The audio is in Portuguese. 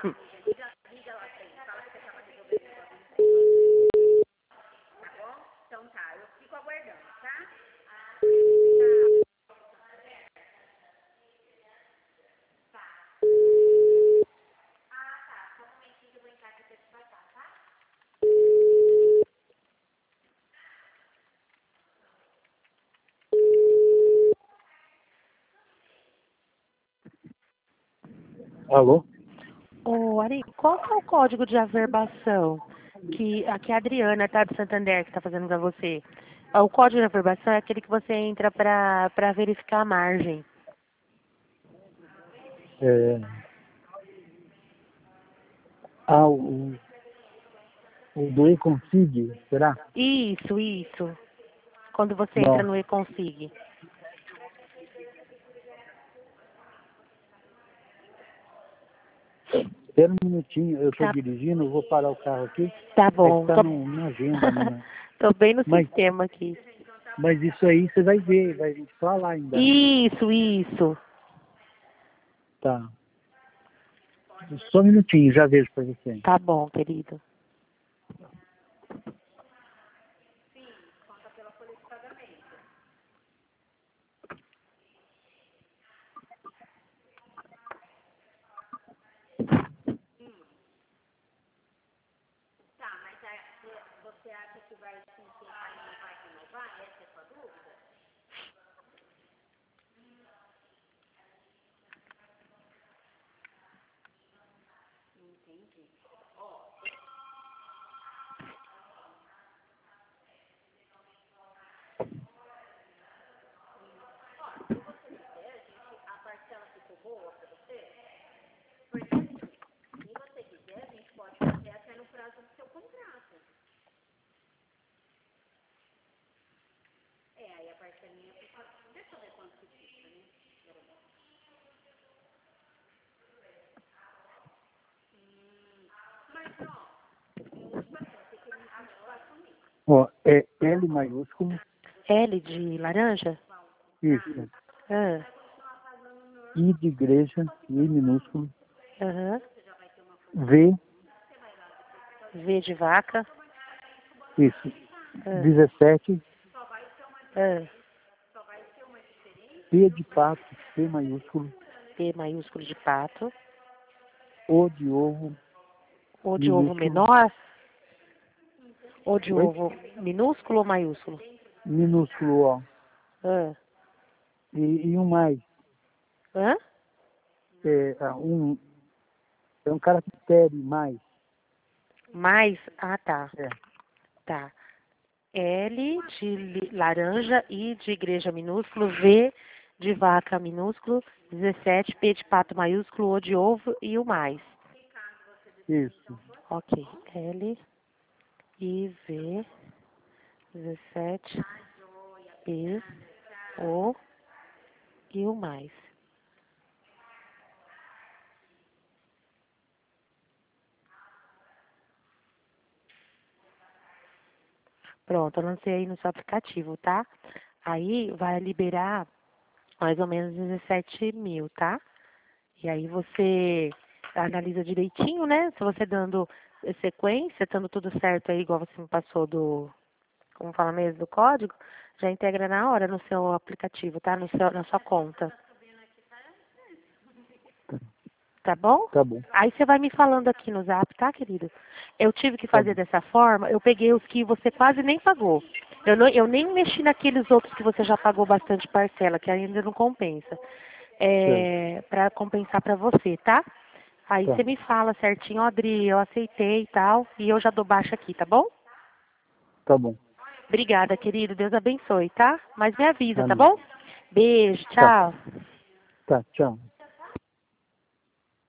Então tá, eu fico aguardando, tá? Alô? Ô, Ari, qual que é o código de averbação que aqui a Adriana, tá, de Santander, que tá fazendo pra você? O código de averbação é aquele que você entra pra verificar a margem. Ah, o do E-Config, será? Isso. Quando você entra Não. no eConsig. Espera um minutinho, eu estou Tá, dirigindo, eu vou parar o carro aqui. tá É que bom. está na agenda minha. Tô bem no Mas, sistema aqui. mas isso aí você vai ver, vai falar ainda, né? Isso. Tá. Só um minutinho, já vejo para você. Tá bom, querido. Tá, mas você acha que vai sim, quem vai renovar? Essa é a sua dúvida? Entendi. A parcela ficou boa pra você? Porque assim, se você quiser, a gente pode fazer até no prazo do seu contrato. Aí a parcelinha fica. Deixa eu ver quanto que fica, né? Mas, ó, tipo assim, você queria 24 mil. Ó, é L maiúsculo, L de laranja? isso. Ah, I de igreja, I minúsculo, aham. V, V de vaca. isso. Ah, 17, ah. P de pato, P maiúsculo, P maiúsculo de pato. O de ovo, O de ovo minúsculo. menor? O de Oi? ovo minúsculo ou maiúsculo? Minúsculo, ó. Ah. E um mais. Hã? É um caractere mais. Mais? Ah, tá. É. Tá. L de laranja, I de igreja minúsculo, V de vaca minúsculo, 17, P de pato maiúsculo, O de ovo e o mais. Isso. Ok. L, I, V, 17, P, O e o mais. Pronto, eu lancei aí no seu aplicativo, tá? Aí vai liberar mais ou menos 17 mil, tá? E aí você analisa direitinho, né? Se você dando sequência, estando tudo certo aí, igual você me passou como fala mesmo, do código, já integra na hora no seu aplicativo, tá? Na sua conta. Tá bom? Tá bom. Aí você vai me falando aqui no Zap, tá, querido? Eu tive que Tá fazer bom. dessa forma, eu peguei os que você quase nem pagou. Eu nem mexi naqueles outros que você já pagou bastante parcela, que ainda não compensa. Certo. Para compensar para você, tá? Aí Tá. você me fala certinho, ó, Adri, eu aceitei e tal, e eu já dou baixa aqui, tá bom? Tá bom. Obrigada, querido. Deus abençoe, tá? Mas me avisa, tá Amém. bom? Beijo, Tá. tchau. Tá. Tchau.